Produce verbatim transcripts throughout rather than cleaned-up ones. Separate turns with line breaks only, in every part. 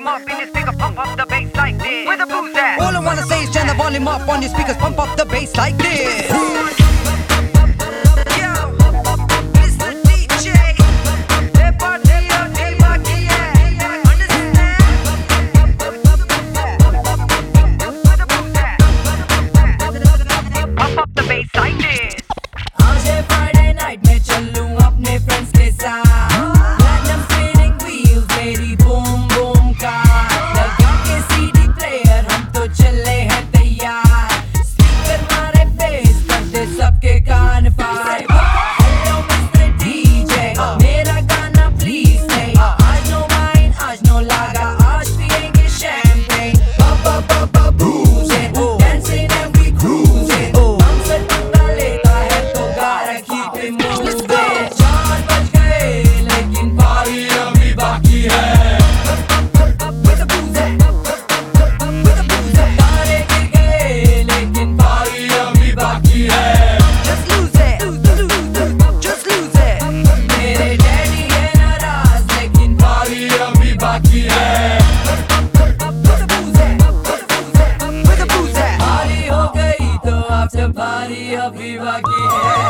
volume up in your speaker, pump up the bass like this. Where the booze at?
All I wanna say is turn the volume up on your speakers, pump up the bass like this.
बारी अभी बाकी है।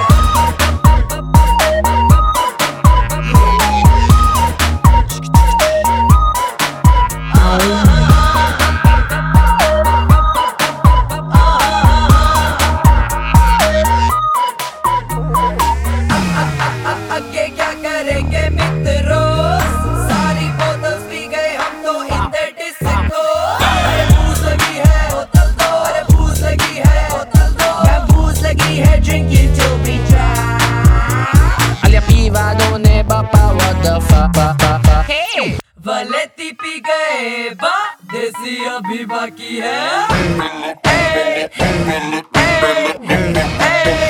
आगे क्या करेंगे मित्रों, सारी बोतल पी गए हम तो इन द डिस्को। अरे भूख लगी है बोतल दो, अरे भूख लगी है बोतल दो, मैं भूख लगी है drinking till we dry.
Alia piva donne bappa what the fuck.
Hey, वलेती पी गए बा, देसी अभी बाकी है। Hey, hey, hey.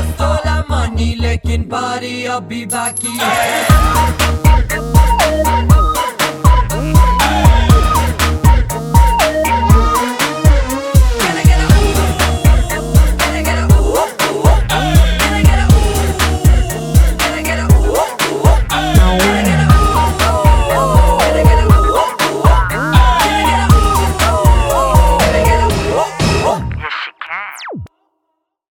लेकिन बारी अभी बाकी है।